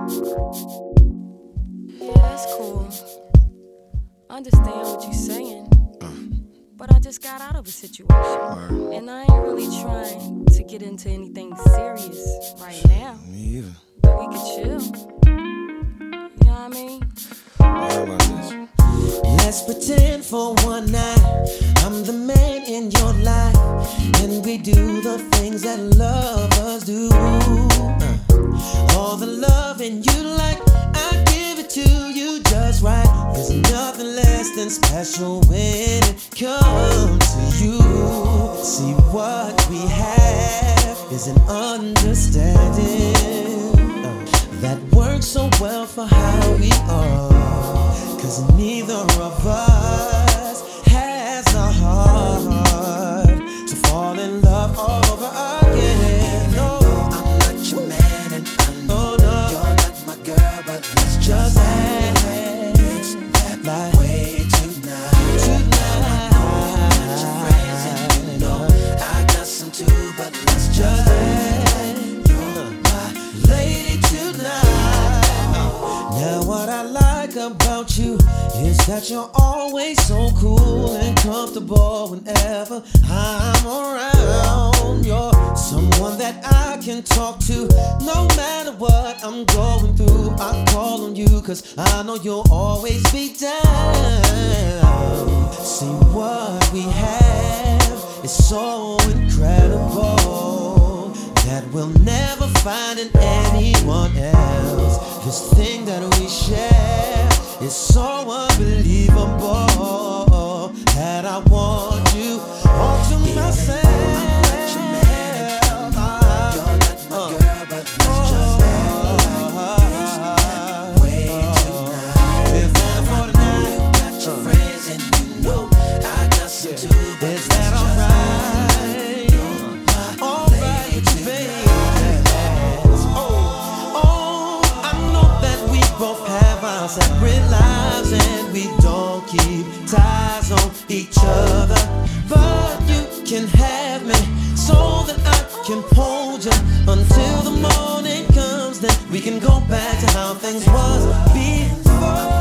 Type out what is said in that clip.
Yeah, that's cool. I understand what you're saying. But I just got out of a situation. And I ain't really trying to get into anything serious right now. Me either. But we could chill. You know what I mean? How about this? Let's pretend for one night I'm the man in your life, and we do the things that lovers do. All the loving you like, I give it to you just right. There's nothing less than special when it comes to you. See, what we have is an understanding that works so well for how we are. 'Cause neither of us has the heart to fall in love all over again. No, I'm not your man and I know you're not my girl, but let's just act that way tonight. Tonight, I'm not your friends and you know I got some too, but let's just act you're my lady tonight. Now what I like about you is that you're always so cool and comfortable whenever I'm around. You're someone that I can talk to no matter what I'm going through. I call on you 'cause I know you'll always be down. See, what we have is so incredible that we'll never find in anyone else. This thing that we share is so unbelievable that I want you all to myself. Is that alright? Alright, baby. Oh, I know that we both have our separate lives and we don't keep ties on each other, but you can have me so that I can hold you until the morning comes. Then we can go back to how things was before.